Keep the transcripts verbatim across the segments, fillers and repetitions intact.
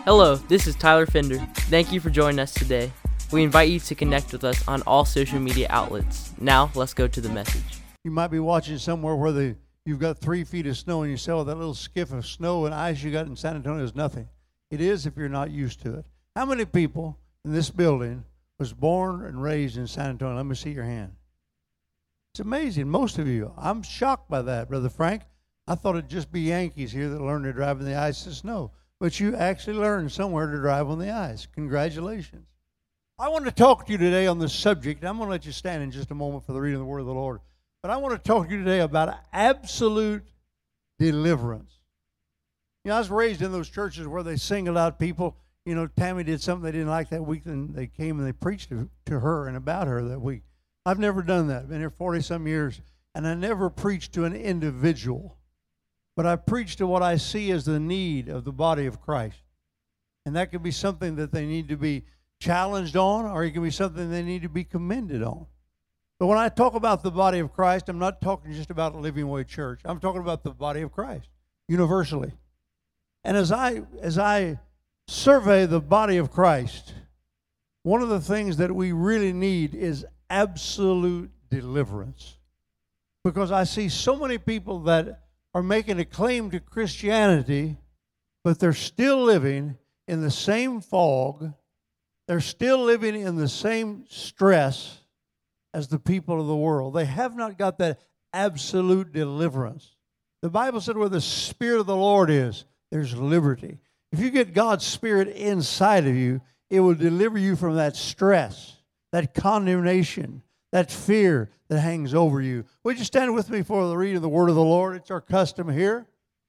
Hello, this is Tyler Fender. Thank you for joining us today. We invite you to connect with us on all social media outlets. Now, let's go to the message. You might be watching somewhere where the, you've got three feet of snow and you say, oh, that little skiff of snow and ice you got in San Antonio is nothing. It is if you're not used to it. How many people in this building was born and raised in San Antonio? Let me see your hand. It's amazing, most of you. I'm shocked by that, Brother Frank. I thought it'd just be Yankees here that learned to drive in the ice and snow. But you actually learned somewhere to drive on the ice. Congratulations. I want to talk to you today on this subject. I'm going to let you stand in just a moment for the reading of the Word of the Lord. But I want to talk to you today about absolute deliverance. You know, I was raised in those churches where they singled out people. You know, Tammy did something they didn't like that week, and they came and they preached to, to her and about her that week. I've never done that. I've been here forty-some years, and I never preached to an individual. But I preach to what I see as the need of the body of Christ. And that could be something that they need to be challenged on, or it can be something they need to be commended on. But when I talk about the body of Christ, I'm not talking just about Living Way Church. I'm talking about the body of Christ, universally. And as I as I survey the body of Christ, one of the things that we really need is absolute deliverance. Because I see so many people that are making a claim to Christianity, but they're still living in the same fog. They're still living in the same stress as the people of the world. They have not got that absolute deliverance. The Bible said where the Spirit of the Lord is, there's liberty. If you get God's Spirit inside of you, it will deliver you from that stress, that condemnation, that fear that hangs over you. Would you stand with me for the reading of the Word of the Lord? It's our custom here.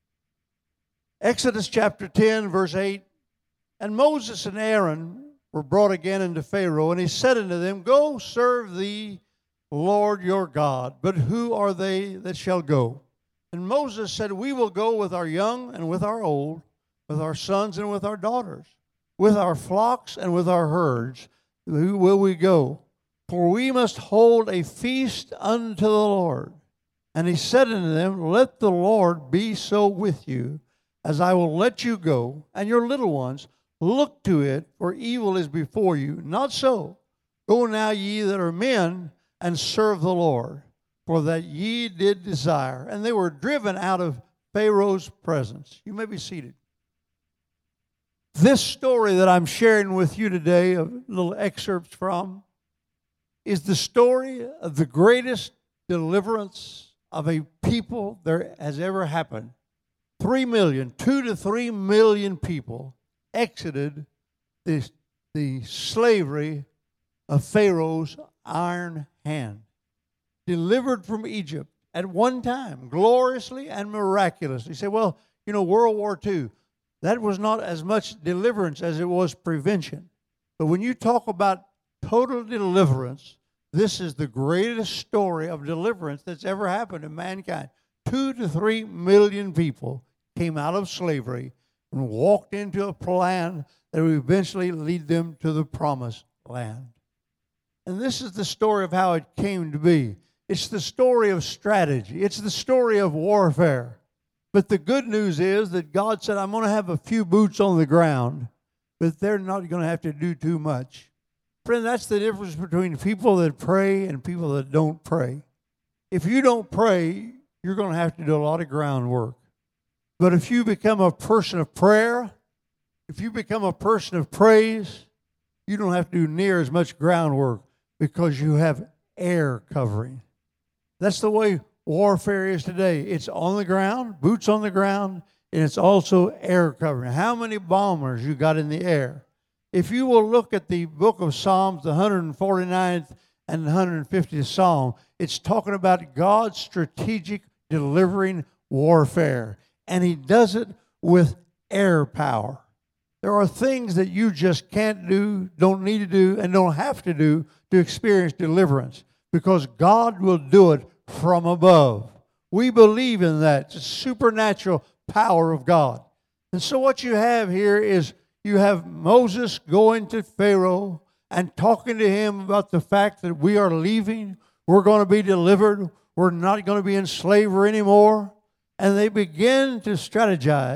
Exodus chapter ten, verse eight. And Moses and Aaron were brought again into Pharaoh, and he said unto them, Go serve the Lord your God. But who are they that shall go? And Moses said, We will go with our young and with our old, with our sons and with our daughters, with our flocks and with our herds. Who will we go? For we must hold a feast unto the Lord. And he said unto them, Let the Lord be so with you, as I will let you go, and your little ones. Look to it, for evil is before you. Not so. Go now, ye that are men, and serve the Lord, for that ye did desire. And they were driven out of Pharaoh's presence. You may be seated. This story that I'm sharing with you today, a little excerpts from, is the story of the greatest deliverance of a people there has ever happened. Three million, two to three million people exited the, the slavery of Pharaoh's iron hand. Delivered from Egypt at one time, gloriously and miraculously. You say, well, you know, World War Two, that was not as much deliverance as it was prevention. But when you talk about total deliverance, this is the greatest story of deliverance that's ever happened to mankind. Two to three million people came out of slavery and walked into a plan that would eventually lead them to the promised land. And this is the story of how it came to be. It's the story of strategy. It's the story of warfare. But the good news is that God said, I'm going to have a few boots on the ground, but they're not going to have to do too much. Friend, that's the difference between people that pray and people that don't pray. If you don't pray, you're going to have to do a lot of groundwork. But if you become a person of prayer, if you become a person of praise, you don't have to do near as much groundwork because you have air covering. That's the way warfare is today. It's on the ground, boots on the ground, and it's also air covering. How many bombers you got in the air? If you will look at the book of Psalms, the one hundred forty-ninth and one hundred fiftieth Psalm, it's talking about God's strategic delivering warfare. And he does it with air power. There are things that you just can't do, don't need to do, and don't have to do to experience deliverance, because God will do it from above. We believe in that. It's a supernatural power of God. And so what you have here is you have Moses going to Pharaoh and talking to him about the fact that we are leaving, we're going to be delivered, we're not going to be in slavery anymore. And they begin to strategize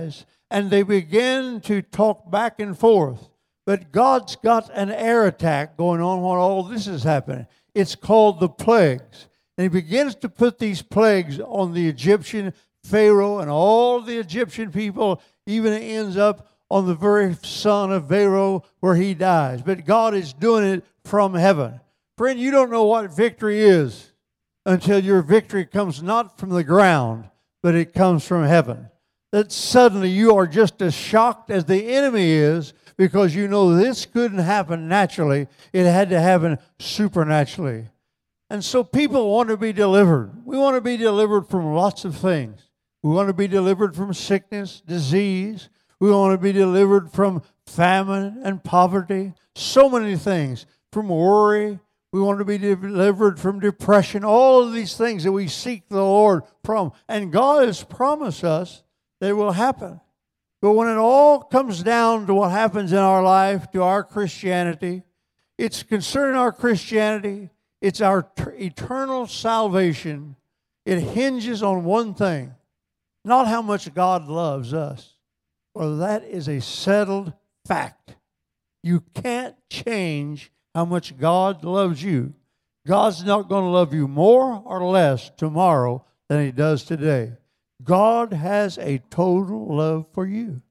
and they begin to talk back and forth. But God's got an air attack going on while all this is happening. It's called the plagues. And he begins to put these plagues on the Egyptian Pharaoh and all the Egyptian people, even it ends up on the very son of Pharaoh where he dies. But God is doing it from heaven. Friend, you don't know what victory is until your victory comes not from the ground, but it comes from heaven. That suddenly you are just as shocked as the enemy is, because you know this couldn't happen naturally. It had to happen supernaturally. And so people want to be delivered. We want to be delivered from lots of things. We want to be delivered from sickness, disease. We want to be delivered from famine and poverty. So many things. From worry. We want to be delivered from depression. All of these things that we seek the Lord from. And God has promised us that it will happen. But when it all comes down to what happens in our life, to our Christianity, it's concerning our Christianity, it's our t- eternal salvation. It hinges on one thing, not how much God loves us. Well, that is a settled fact. You can't change how much God loves you. God's not going to love you more or less tomorrow than He does today. God has a total love for you.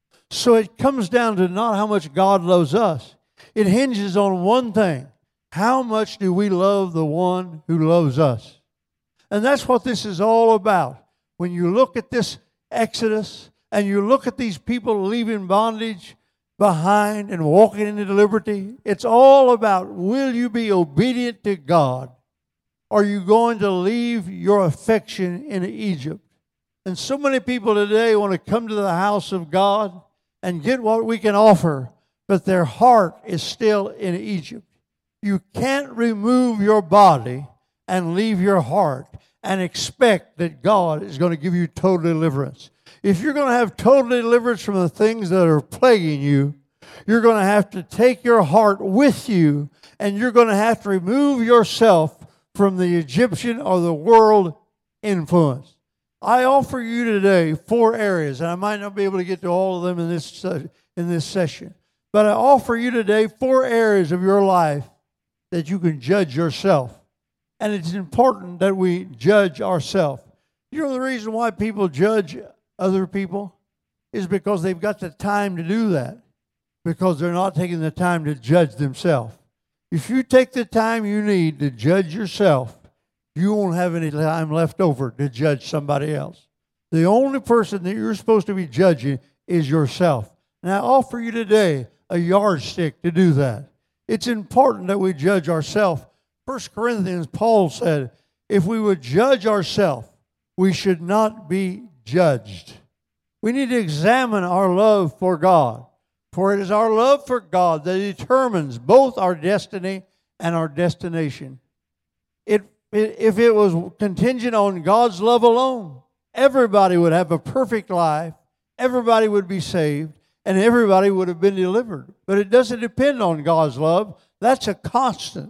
So it comes down to not how much God loves us. It hinges on one thing. How much do we love the one who loves us? And that's what this is all about. When you look at this Exodus and you look at these people leaving bondage behind and walking into liberty, it's all about, will you be obedient to God? Are you going to leave your affection in Egypt? And so many people today want to come to the house of God and get what we can offer, but their heart is still in Egypt. You can't remove your body and leave your heart and expect that God is going to give you total deliverance. If you're going to have total deliverance from the things that are plaguing you, you're going to have to take your heart with you, and you're going to have to remove yourself from the Egyptian or the world influence. I offer you today four areas, and I might not be able to get to all of them in this in this session, but I offer you today four areas of your life that you can judge yourself. And it's important that we judge ourselves. You know the reason why people judge other people is because they've got the time to do that, because they're not taking the time to judge themselves. If you take the time you need to judge yourself, you won't have any time left over to judge somebody else. The only person that you're supposed to be judging is yourself. And I offer you today a yardstick to do that. It's important that we judge ourselves. First Corinthians, Paul said, if we would judge ourselves, we should not be judged. We need to examine our love for God. For it is our love for God that determines both our destiny and our destination. It If it was contingent on God's love alone, everybody would have a perfect life, everybody would be saved, and everybody would have been delivered. But it doesn't depend on God's love. That's a constant.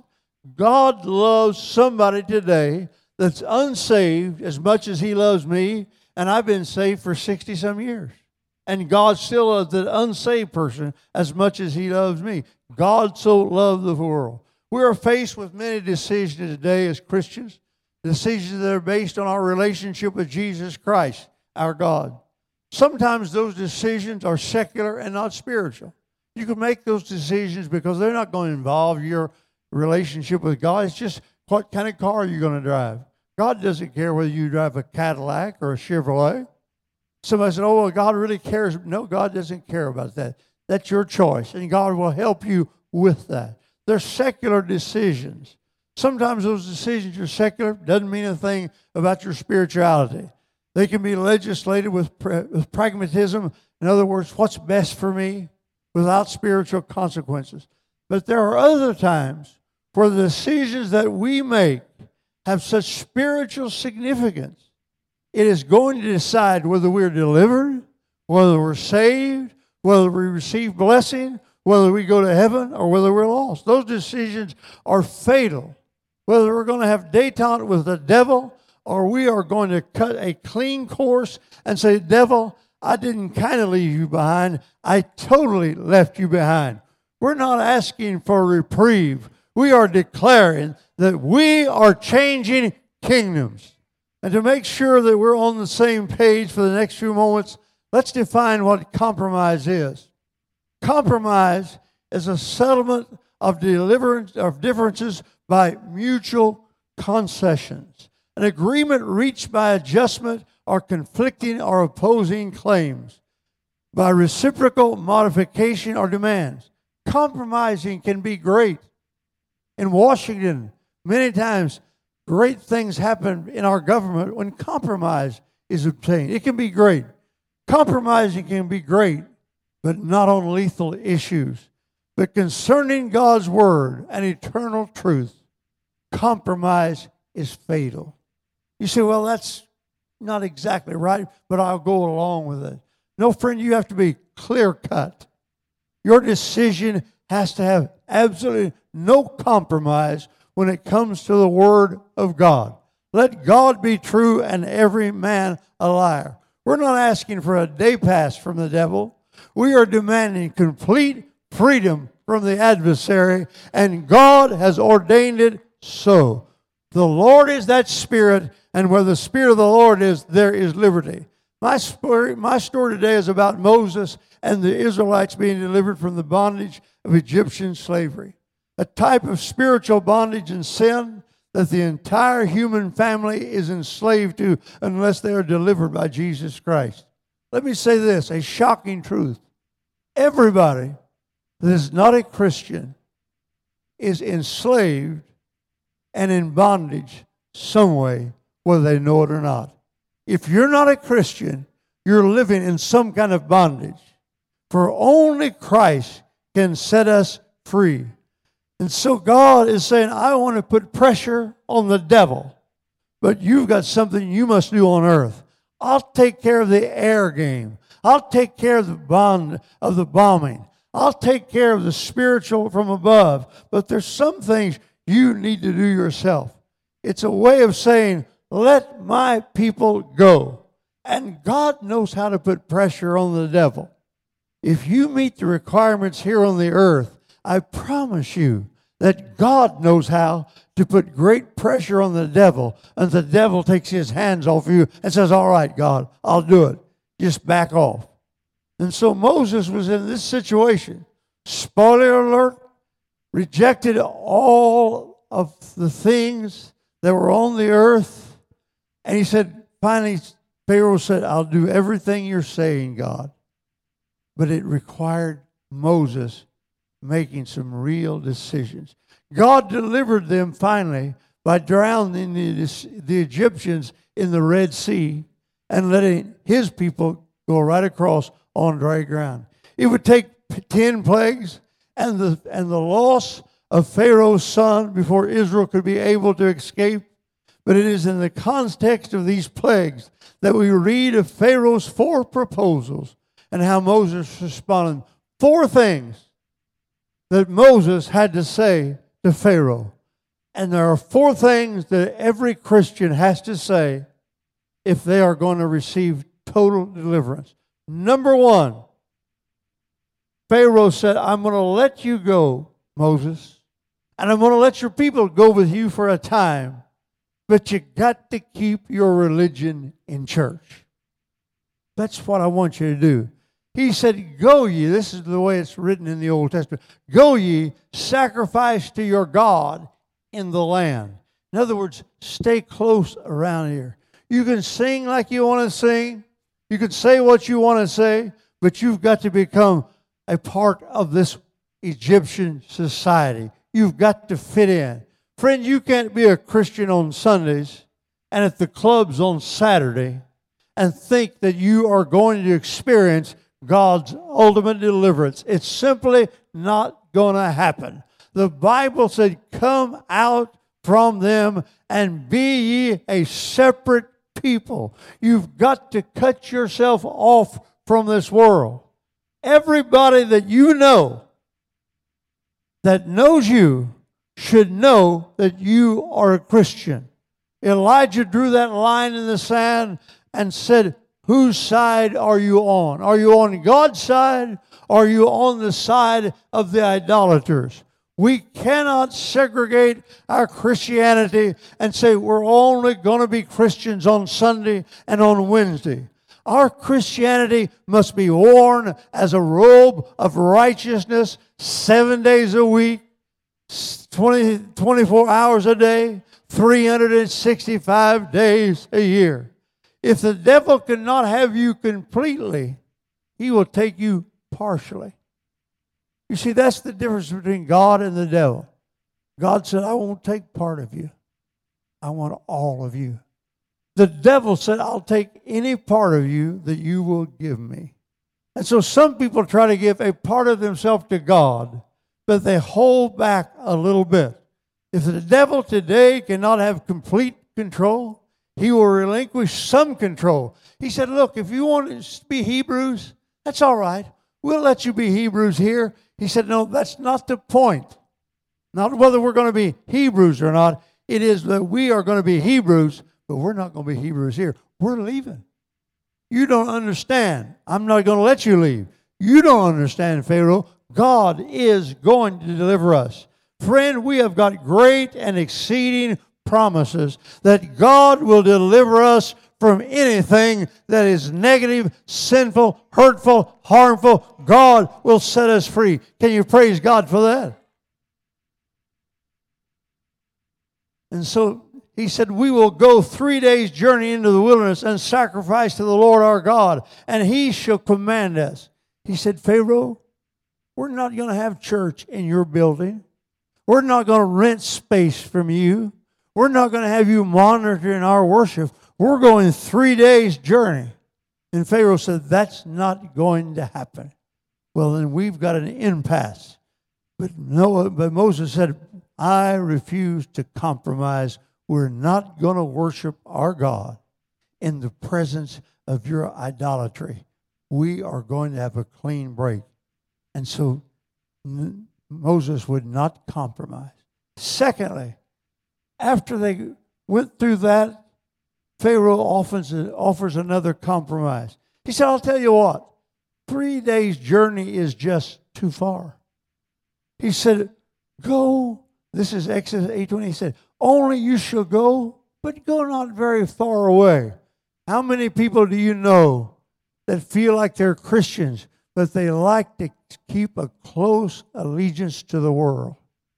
God loves somebody today that's unsaved as much as He loves me, and I've been saved for sixty-some years. And God still loves that unsaved person as much as He loves me. God so loved the world. We are faced with many decisions today as Christians, decisions that are based on our relationship with Jesus Christ, our God. Sometimes those decisions are secular and not spiritual. You can make those decisions because they're not going to involve your relationship with God. It's just what kind of car you're going to drive. God doesn't care whether you drive a Cadillac or a Chevrolet. Somebody said, oh, well, God really cares. No, God doesn't care about that. That's your choice, and God will help you with that. They're secular decisions. Sometimes those decisions are secular. Doesn't mean a thing about your spirituality. They can be legislated with, with pragmatism. In other words, what's best for me without spiritual consequences. But there are other times where the decisions that we make have such spiritual significance. It is going to decide whether we're delivered, whether we're saved, whether we receive blessing, whether we go to heaven or whether we're lost. Those decisions are fatal. Whether we're going to have détente with the devil or we are going to cut a clean course and say, devil, I didn't kind of leave you behind. I totally left you behind. We're not asking for reprieve. We are declaring that we are changing kingdoms. And to make sure that we're on the same page for the next few moments, let's define what compromise is. Compromise is a settlement of deliverance of differences by mutual concessions, an agreement reached by adjustment or conflicting or opposing claims, by reciprocal modification or demands. Compromising can be great. In Washington, many times, great things happen in our government when compromise is obtained. It can be great. Compromising can be great, but not on lethal issues. But concerning God's word and eternal truth, compromise is fatal. You say, well, that's not exactly right, but I'll go along with it. No, friend, you have to be clear-cut. Your decision has to have absolutely no compromise when it comes to the Word of God. Let God be true and every man a liar. We're not asking for a day pass from the devil. We are demanding complete freedom from the adversary, and God has ordained it so. The Lord is that Spirit, and where the Spirit of the Lord is, there is liberty. My story, my story today is about Moses and the Israelites being delivered from the bondage of Egyptian slavery, a type of spiritual bondage and sin that the entire human family is enslaved to unless they are delivered by Jesus Christ. Let me say this, a shocking truth. Everybody that is not a Christian is enslaved and in bondage some way, whether they know it or not. If you're not a Christian, you're living in some kind of bondage. For only Christ can set us free. And so God is saying, I want to put pressure on the devil, but you've got something you must do on earth. I'll take care of the air game. I'll take care of the bond of the bombing. I'll take care of the spiritual from above. But there's some things you need to do yourself. It's a way of saying, let my people go. And God knows how to put pressure on the devil. If you meet the requirements here on the earth, I promise you that God knows how to put great pressure on the devil, and the devil takes his hands off you and says, all right, God, I'll do it. Just back off. And so Moses was in this situation. Spoiler alert, rejected all of the things that were on the earth. And he said, finally, Pharaoh said, I'll do everything you're saying, God. But it required Moses making some real decisions. God delivered them finally by drowning the, the Egyptians in the Red Sea and letting his people go right across on dry ground. It would take ten plagues and the, and the loss of Pharaoh's son before Israel could be able to escape. But it is in the context of these plagues that we read of Pharaoh's four proposals and how Moses responded. Four things that Moses had to say to Pharaoh. And there are four things that every Christian has to say if they are going to receive total deliverance. Number one, Pharaoh said, I'm going to let you go, Moses, and I'm going to let your people go with you for a time, but you got to keep your religion in church. That's what I want you to do. He said, go ye, this is the way it's written in the Old Testament, go ye, sacrifice to your God in the land. In other words, stay close around here. You can sing like you want to sing. You can say what you want to say, but you've got to become a part of this Egyptian society. You've got to fit in. Friend, you can't be a Christian on Sundays and at the clubs on Saturday and think that you are going to experience God's ultimate deliverance. It's simply not going to happen. The Bible said, come out from them and be ye a separate people. You've got to cut yourself off from this world. Everybody that you know that knows you should know that you are a Christian. Elijah drew that line in the sand and said, Whose side are you on? Are you on God's side? Or are you on the side of the idolaters? We cannot segregate our Christianity and say we're only going to be Christians on Sunday and on Wednesday. Our Christianity must be worn as a robe of righteousness seven days a week, twenty, twenty-four hours a day, three hundred sixty-five days a year. If the devil cannot have you completely, he will take you partially. You see, that's the difference between God and the devil. God said, I won't take part of you. I want all of you. The devil said, I'll take any part of you that you will give me. And so some people try to give a part of themselves to God, but they hold back a little bit. If the devil today cannot have complete control, he will relinquish some control. He said, look, if you want to be Hebrews, that's all right. We'll let you be Hebrews here. He said, no, that's not the point. Not whether we're going to be Hebrews or not. It is that we are going to be Hebrews, but we're not going to be Hebrews here. We're leaving. You don't understand. I'm not going to let you leave. You don't understand, Pharaoh. God is going to deliver us. Friend, we have got great and exceeding promises that God will deliver us from anything that is negative, sinful, hurtful, harmful. God will set us free. Can you praise God for that? And so he said, we will go three days' journey into the wilderness and sacrifice to the Lord our God, and he shall command us. He said, Pharaoh, we're not going to have church in your building. We're not going to rent space from you. We're not going to have you monitoring our worship. We're going three days' journey. And Pharaoh said, that's not going to happen. Well, then we've got an impasse. But Noah, but Moses said, I refuse to compromise. We're not going to worship our God in the presence of your idolatry. We are going to have a clean break. And so Moses would not compromise. Secondly, after they went through that, Pharaoh offers, offers another compromise. He said, I'll tell you what, three days' journey is just too far. He said, go, this is Exodus eight twenty, he said, only you shall go, but go not very far away. How many people do you know that feel like they're Christians, but they like to keep a close allegiance to the world?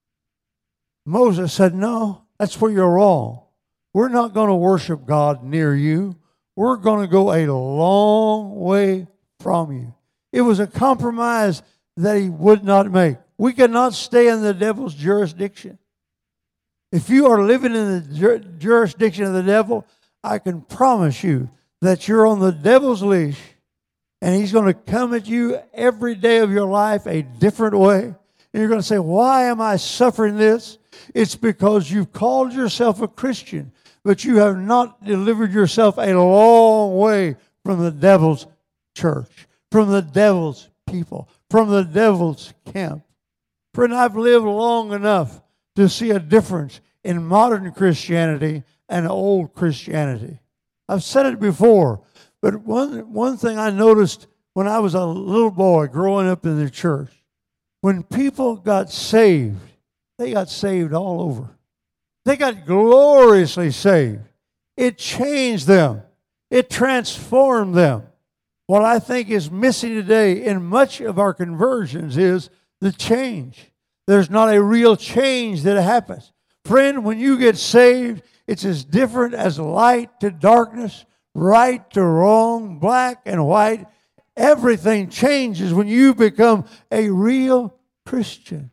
Moses said, no, that's where you're wrong. We're not going to worship God near you. We're going to go a long way from you. It was a compromise that he would not make. We cannot stay in the devil's jurisdiction. If you are living in the jur- jurisdiction of the devil, I can promise you that you're on the devil's leash, and he's going to come at you every day of your life a different way. And you're going to say, why am I suffering this? It's because you've called yourself a Christian, but you have not delivered yourself a long way from the devil's church, from the devil's people, from the devil's camp. Friend, I've lived long enough to see a difference in modern Christianity and old Christianity. I've said it before, but one, one thing I noticed when I was a little boy growing up in the church, when people got saved, they got saved all over. They got gloriously saved. It changed them. It transformed them. What I think is missing today in much of our conversions is the change. There's not a real change that happens. Friend, when you get saved, it's as different as light to darkness, right to wrong, black and white. Everything changes when you become a real Christian.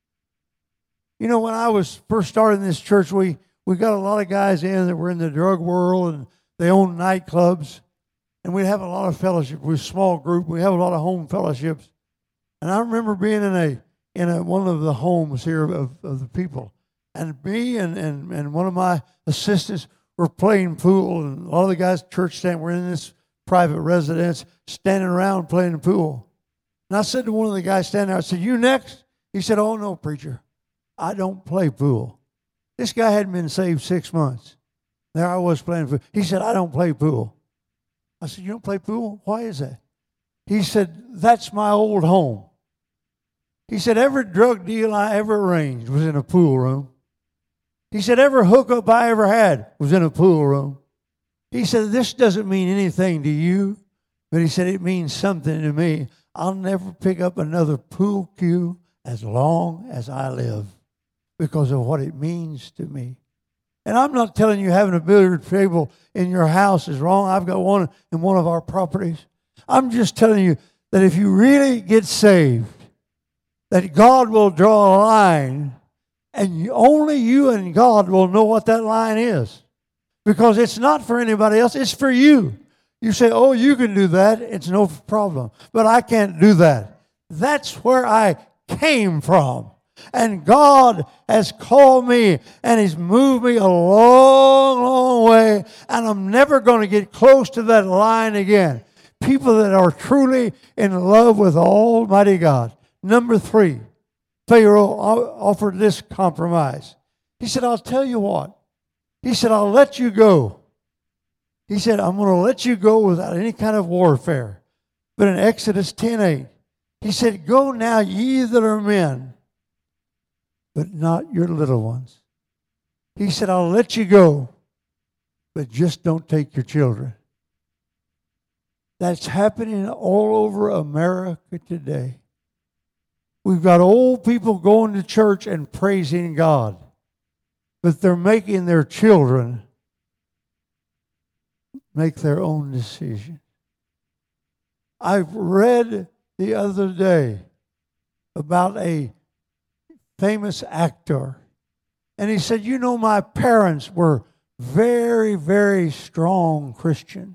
You know, when I was first starting this church, we, we got a lot of guys in that were in the drug world, and they owned nightclubs. And we have a lot of fellowship. We're a small group. We have a lot of home fellowships. And I remember being in a in a, one of the homes here of, of the people. And me and, and, and one of my assistants were playing pool. And a lot of the guys at church stand were in this private residence standing around playing pool. And I said to one of the guys standing there, I said, you next? He said, oh, no, preacher. I don't play pool. This guy hadn't been saved six months. There I was playing pool. He said, I don't play pool. I said, you don't play pool? Why is that? He said, that's my old home. He said, every drug deal I ever arranged was in a pool room. He said, every hookup I ever had was in a pool room. He said, this doesn't mean anything to you, but he said, it means something to me. I'll never pick up another pool cue as long as I live because of what it means to me. And I'm not telling you having a billiard table in your house is wrong. I've got one in one of our properties. I'm just telling you that if you really get saved, that God will draw a line, and you, only you and God will know what that line is. Because it's not for anybody else, it's for you. You say, oh, you can do that, it's no problem. But I can't do that. That's where I came from. And God has called me and He's moved me a long, long way. And I'm never going to get close to that line again. People that are truly in love with Almighty God. Number three, Pharaoh offered this compromise. He said, I'll tell you what. He said, I'll let you go. He said, I'm going to let you go without any kind of warfare. But in Exodus ten eight, He said, go now, ye that are men, but not your little ones. He said, I'll let you go, but just don't take your children. That's happening all over America today. We've got old people going to church and praising God, but they're making their children make their own decision. I've read the other day about a famous actor, and he said, you know, my parents were very, very strong Christians.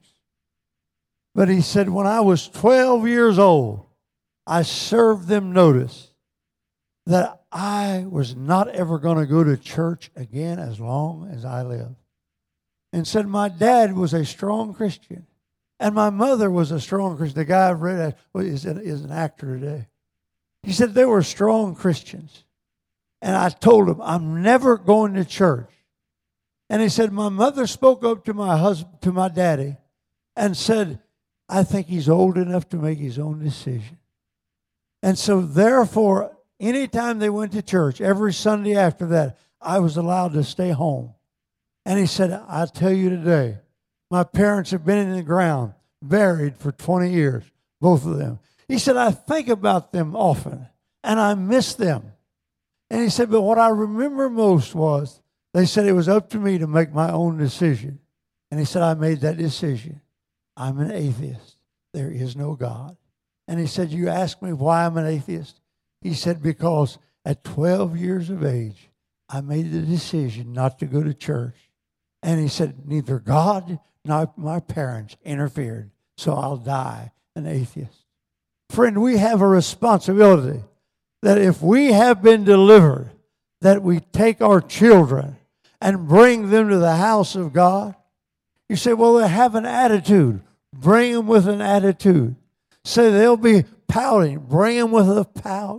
But he said, when I was twelve years old, I served them notice that I was not ever going to go to church again as long as I live. And said, my dad was a strong Christian. And my mother was a strong Christian. The guy I've read is an, is an actor today. He said they were strong Christians. And I told him, I'm never going to church. And he said, my mother spoke up to my husband, to my daddy, and said, I think he's old enough to make his own decision. And so therefore, anytime they went to church, every Sunday after that, I was allowed to stay home. And he said, I tell you today, my parents have been in the ground, buried for twenty years, both of them. He said, I think about them often, and I miss them. And he said, but what I remember most was, they said it was up to me to make my own decision. And he said, I made that decision. I'm an atheist. There is no God. And he said, you ask me why I'm an atheist? He said, because at twelve years of age, I made the decision not to go to church. And he said, neither God nor my parents interfered, so I'll die an atheist. Friend, we have a responsibility that if we have been delivered, that we take our children and bring them to the house of God. You say, well, they have an attitude. Bring them with an attitude. Say they'll be pouting. Bring them with a pout.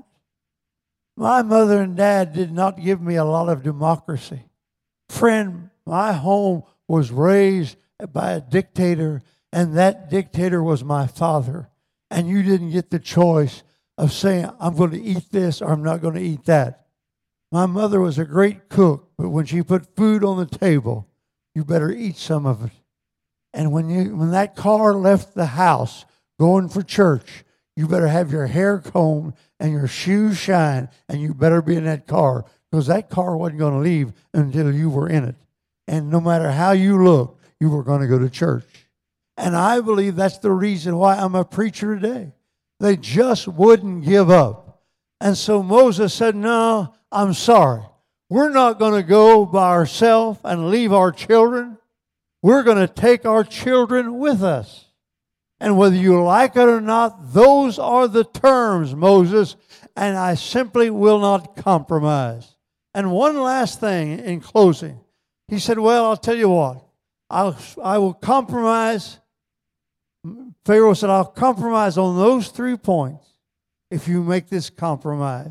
My mother and dad did not give me a lot of democracy. Friend, my home was raised by a dictator, and that dictator was my father. And you didn't get the choice of saying, I'm going to eat this or I'm not going to eat that. My mother was a great cook, but when she put food on the table, you better eat some of it. And when you when that car left the house going for church, you better have your hair combed and your shoes shine, and you better be in that car, because that car wasn't going to leave until you were in it. And no matter how you look, you were going to go to church. And I believe that's the reason why I'm a preacher today. They just wouldn't give up. And so Moses said, no, I'm sorry. We're not going to go by ourselves and leave our children. We're going to take our children with us. And whether you like it or not, those are the terms, Moses, and I simply will not compromise. And one last thing in closing. He said, well, I'll tell you what. I'll, I will compromise. Pharaoh said, I'll compromise on those three points if you make this compromise.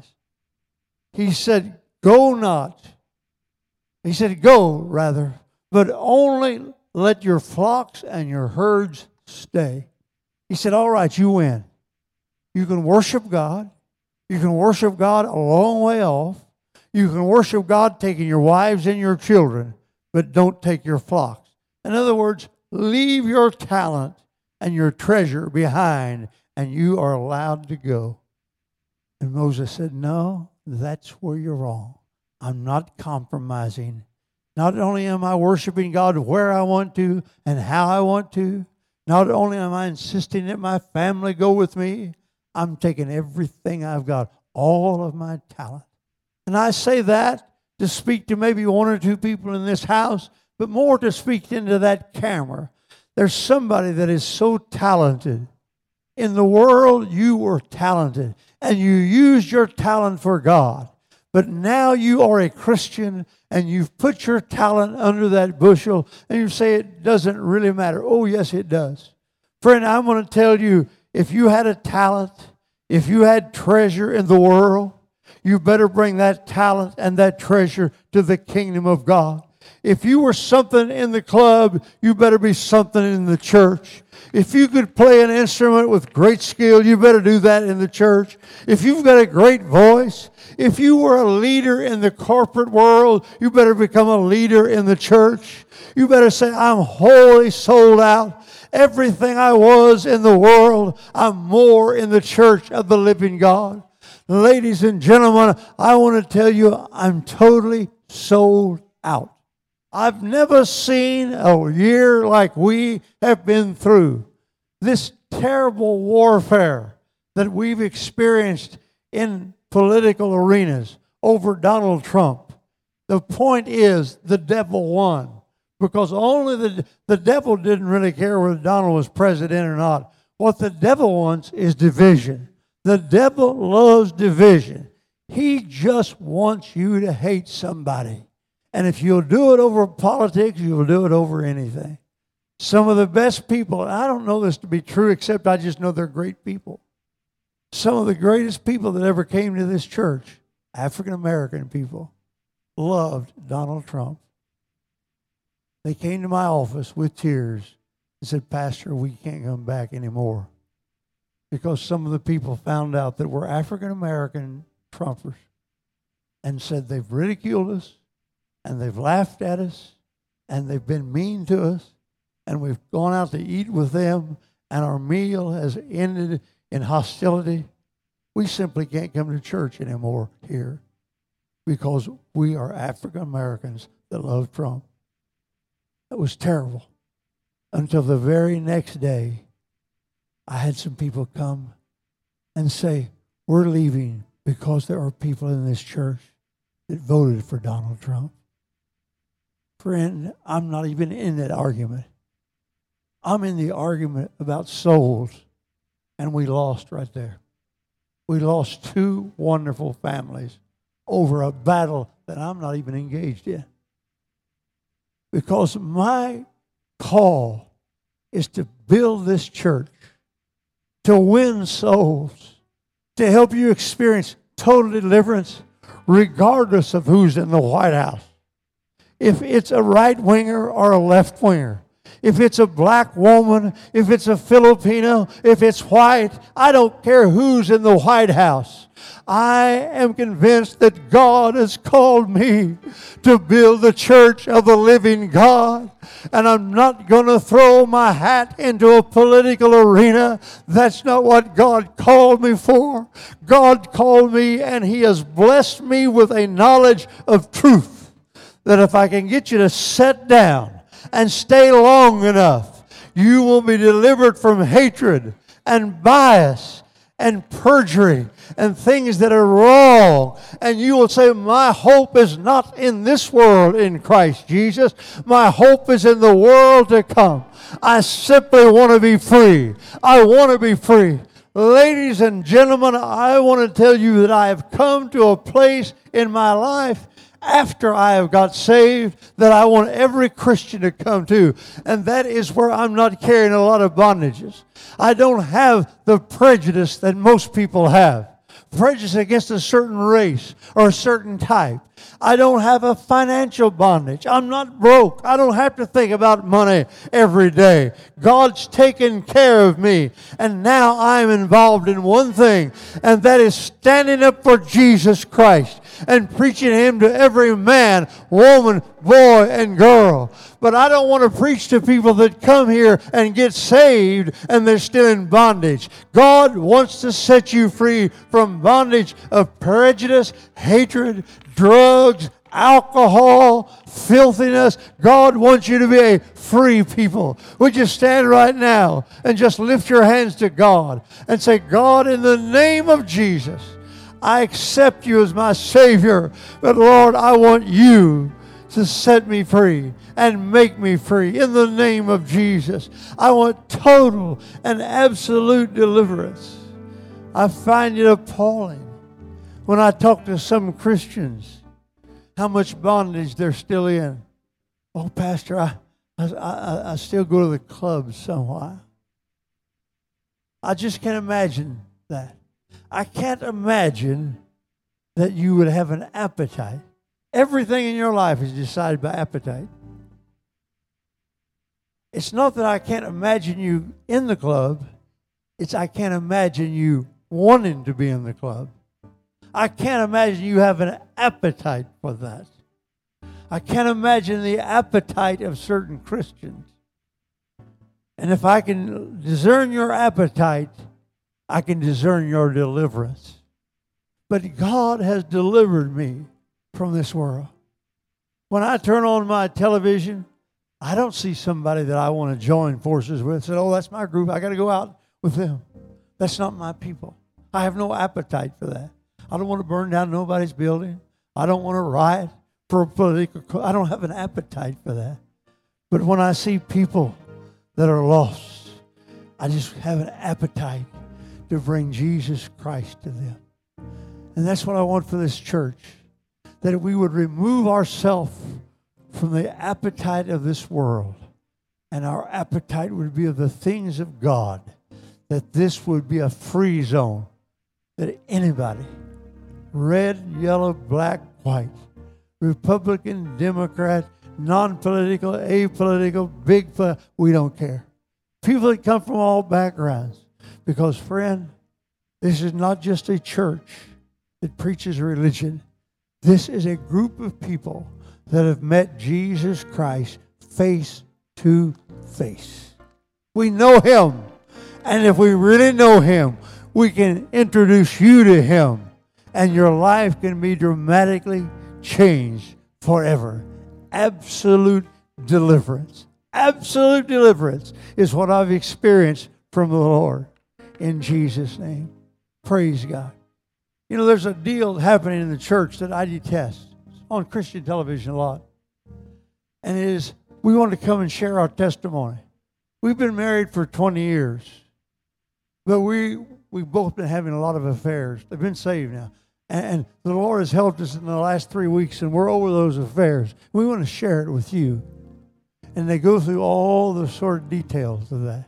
He said, go not. He said, go, rather, but only let your flocks and your herds stay. He said, all right, you win. You can worship God. You can worship God a long way off. You can worship God taking your wives and your children, but don't take your flocks. In other words, leave your talent and your treasure behind, and you are allowed to go. And Moses said, no, that's where you're wrong. I'm not compromising. Not only am I worshiping God where I want to and how I want to, not only am I insisting that my family go with me, I'm taking everything I've got, all of my talent. And I say that to speak to maybe one or two people in this house, but more to speak into that camera. There's somebody that is so talented. In the world, you were talented, and you used your talent for God. But now you are a Christian, and you've put your talent under that bushel, and you say it doesn't really matter. Oh, yes, it does. Friend, I'm going to tell you, if you had a talent, if you had treasure in the world, you better bring that talent and that treasure to the kingdom of God. If you were something in the club, you better be something in the church. If you could play an instrument with great skill, you better do that in the church. If you've got a great voice, if you were a leader in the corporate world, you better become a leader in the church. You better say, I'm wholly sold out. Everything I was in the world, I'm more in the church of the living God. Ladies and gentlemen, I want to tell you, I'm totally sold out. I've never seen a year like we have been through. This terrible warfare that we've experienced in political arenas over Donald Trump. The point is, the devil won. Because only the, the devil didn't really care whether Donald was president or not. What the devil wants is division. The devil loves division. He just wants you to hate somebody. And if you'll do it over politics, you'll do it over anything. Some of the best people, and I don't know this to be true, except I just know they're great people. Some of the greatest people that ever came to this church, African American people, loved Donald Trump. They came to my office with tears and said, Pastor, we can't come back anymore. Because some of the people found out that we're African American Trumpers and said they've ridiculed us and they've laughed at us and they've been mean to us and we've gone out to eat with them and our meal has ended in hostility. We simply can't come to church anymore here because we are African Americans that love Trump. It was terrible. Until the very next day, I had some people come and say, we're leaving because there are people in this church that voted for Donald Trump. Friend, I'm not even in that argument. I'm in the argument about souls, and we lost right there. We lost two wonderful families over a battle that I'm not even engaged in. Because my call is to build this church, to win souls, to help you experience total deliverance, regardless of who's in the White House. If it's a right-winger or a left-winger, if it's a black woman, if it's a Filipino, if it's white, I don't care who's in the White House. I am convinced that God has called me to build the church of the living God. And I'm not going to throw my hat into a political arena. That's not what God called me for. God called me and He has blessed me with a knowledge of truth. That if I can get you to sit down and stay long enough, you will be delivered from hatred and bias and perjury and things that are wrong. And you will say, my hope is not in this world in Christ Jesus. My hope is in the world to come. I simply want to be free. I want to be free. Ladies and gentlemen, I want to tell you that I have come to a place in my life after I have got saved that I want every Christian to come to. And that is where I'm not carrying a lot of bondages. I don't have the prejudice that most people have. Prejudice against a certain race or a certain type. I don't have a financial bondage. I'm not broke. I don't have to think about money every day. God's taken care of me. And now I'm involved in one thing, and that is standing up for Jesus Christ and preaching Him to every man, woman, boy, and girl. But I don't want to preach to people that come here and get saved and they're still in bondage. God wants to set you free from bondage of prejudice, hatred, drugs, alcohol, filthiness. God wants you to be a free people. Would you stand right now and just lift your hands to God and say, God, in the name of Jesus, I accept you as my Savior, but Lord, I want you to set me free and make me free in the name of Jesus. I want total and absolute deliverance. I find it appalling when I talk to some Christians how much bondage they're still in. Oh, Pastor, I, I, I, I still go to the club somewhere. I just can't imagine that. I can't imagine that you would have an appetite. Everything in your life is decided by appetite. It's not that I can't imagine you in the club. It's I can't imagine you wanting to be in the club. I can't imagine you have an appetite for that. I can't imagine the appetite of certain Christians. And if I can discern your appetite, I can discern your deliverance. But God has delivered me from this world. When I turn on my television, I don't see somebody that I want to join forces with. Say, oh, that's my group. I got to go out with them. That's not my people. I have no appetite for that. I don't want to burn down nobody's building. I don't want to riot for a political cause. I don't have an appetite for that. But when I see people that are lost, I just have an appetite to bring Jesus Christ to them. And that's what I want for this church, that we would remove ourselves from the appetite of this world, and our appetite would be of the things of God, that this would be a free zone, that anybody, red, yellow, black, white, Republican, Democrat, non-political, apolitical, big, we don't care. People that come from all backgrounds. Because, friend, this is not just a church that preaches religion. This is a group of people that have met Jesus Christ face to face. We know Him. And if we really know Him, we can introduce you to Him. And your life can be dramatically changed forever. Absolute deliverance. Absolute deliverance is what I've experienced from the Lord. In Jesus' name. Praise God. You know, there's a deal happening in the church that I detest. It's on Christian television a lot. And it is, we want to come and share our testimony. We've been married for twenty years. But we, we've both been having a lot of affairs. They've been saved now. And, and the Lord has helped us in the last three weeks, and we're over those affairs. We want to share it with you. And they go through all the sort of details of that.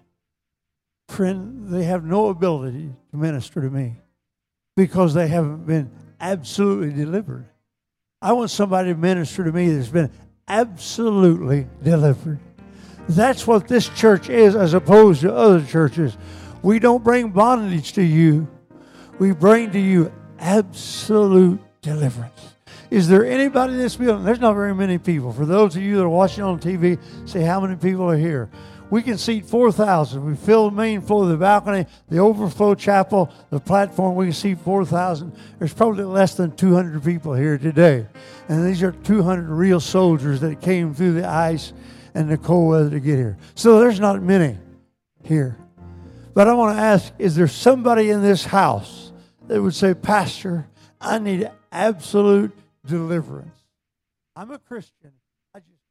Friend, they have no ability to minister to me because they haven't been absolutely delivered. I want somebody to minister to me that's been absolutely delivered. That's what this church is as opposed to other churches. We don't bring bondage to you. We bring to you absolute deliverance. Is there anybody in this building? There's not very many people. For those of you that are watching on T V, say how many people are here. We can seat four thousand. We fill the main floor, the balcony, the overflow chapel, the platform. We can seat four thousand. There's probably less than two hundred people here today. And these are two hundred real soldiers that came through the ice and the cold weather to get here. So there's not many here. But I want to ask, is there somebody in this house that would say, Pastor, I need absolute deliverance? I'm a Christian. I just